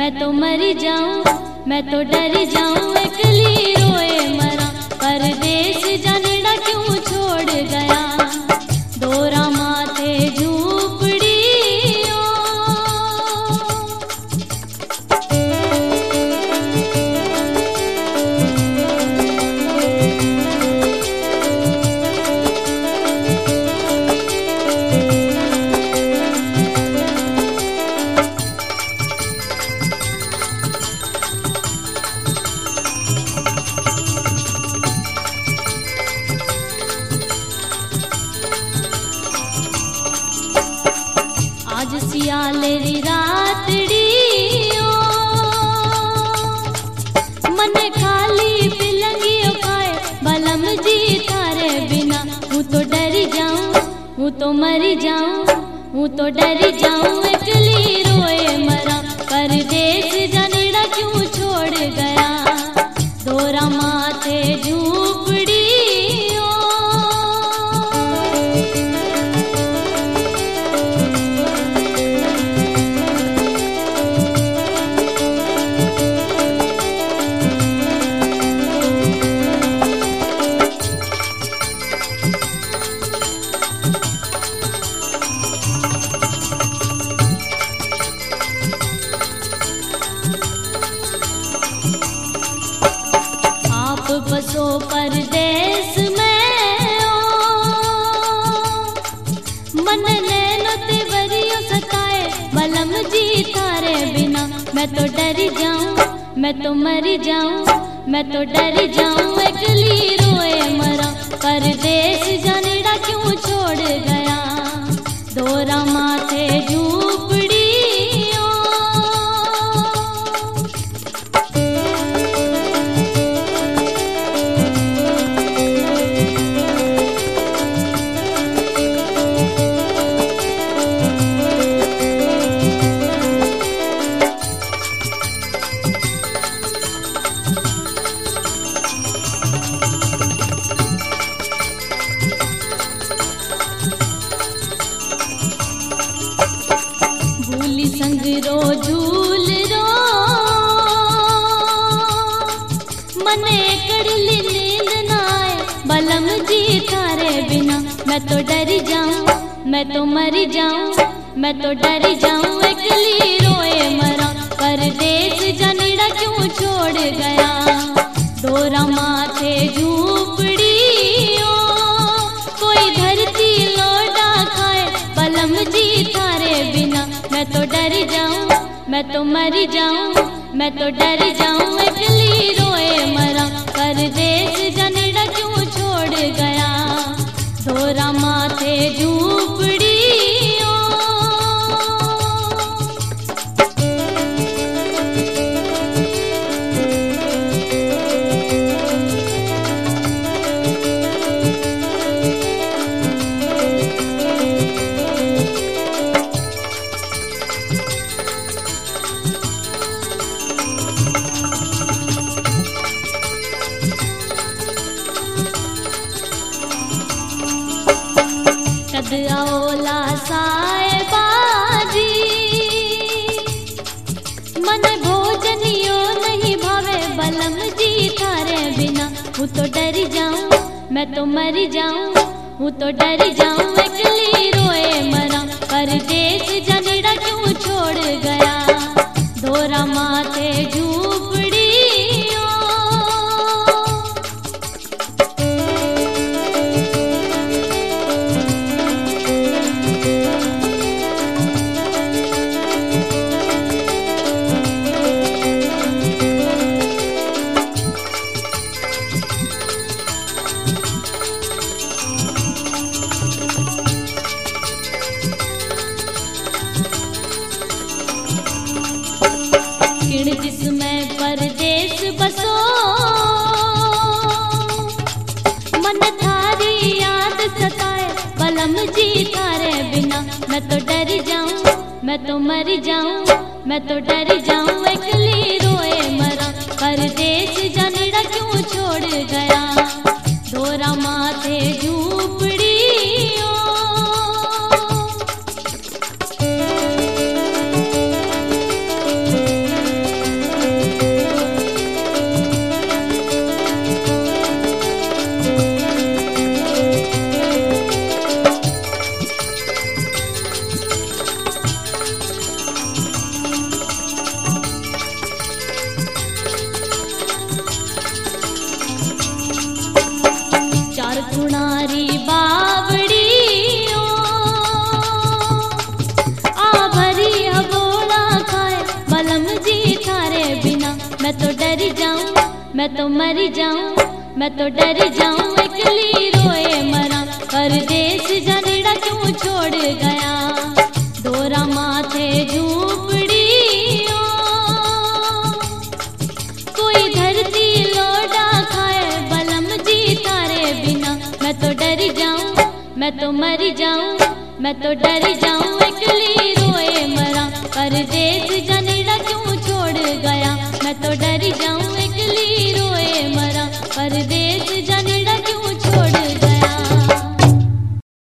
मैं तो मरी जाऊं, मैं तो डरी जाऊं, अकेली रोए मरा। परदेस जानेड़ा क्यों छोड़ गया, दोरा माथे झूपड़ी आज सियालेरी रातड़ी मन खाली पिलंगी पाए बलम जी थारे बिना। हूँ तो डरी जाऊं, हूँ तो मरी जाऊं, हूँ तो डरी जाऊं, अकेली रोए मरा। परदेस जानेड़ा क्यों छोड़ गया, दोरा माथे झूपड़ी बसो परदेस में मन नैनो तेवरियो सताए बलम जी थारे बिना। मैं तो डरी जाऊं, मैं तो मरी जाऊं, मैं तो डरी जाऊं, अकेली रोए मरा। परदेस जानेड़ा क्यों छोड़ गया, दोरा माथे झूपड़ी संग रो झूल रो मने कड़ली नींद ना आए बलम जी थारे बिना। मैं तो डरी जाऊं, मैं तो मरी जाऊं, मैं तो डरी जाऊं, अकेली रोए मरा। परदेस जानेड़ा क्यों छोड़ गया, दोरा माथे झूपड़ी कोई धरती लौटा खाए बलम जी थारे बिना। मैं तो डरी जाऊं, मैं तो मरी जाऊं, मैं तो डरी जाऊं, अकेली रोए मरा। परदेस जानेड़ा क्यों छोड़ गया, दोरा माथे झूपड़ी कद आओला साहेबाजी मन भोजनियो नहीं भावे बलम जी थारे बिना। हूँ तो डरी जाऊं, मैं तो मरी जाऊं, हूँ तो डरी जाऊं, अकेली रोए मरा। परदेस जानेड़ा क्यों छोड़ गया, दोरा माथे झूपड़ी जिसमें परदेस बसो मन थारी याद सताए बलम जी थारे बिना। मैं तो डरी जाऊं, मैं तो मरी जाऊं, मैं तो डरी जाऊं, अकेली रोए मरा। परदेस जानेड़ा क्यों छोड़ गया, दोरा माथे झूपड़ी सुनारी बावड़ी ओ। आ भरी अबोला खाए बलम जी थारे बिना, मैं तो डर जाऊं, मैं तो मर जाऊं, मैं तो डर जाऊं, अकेली रोए मरा। परदेस जनड़ा क्यों छोड़ गया, डोरा माथे झूपड़ी ओ। कोई धरती लोडा खाए बलम जी तारे बिना, मैं तो डर जाऊं, मैं तो मर जाऊं, मैं तो डर जाऊं।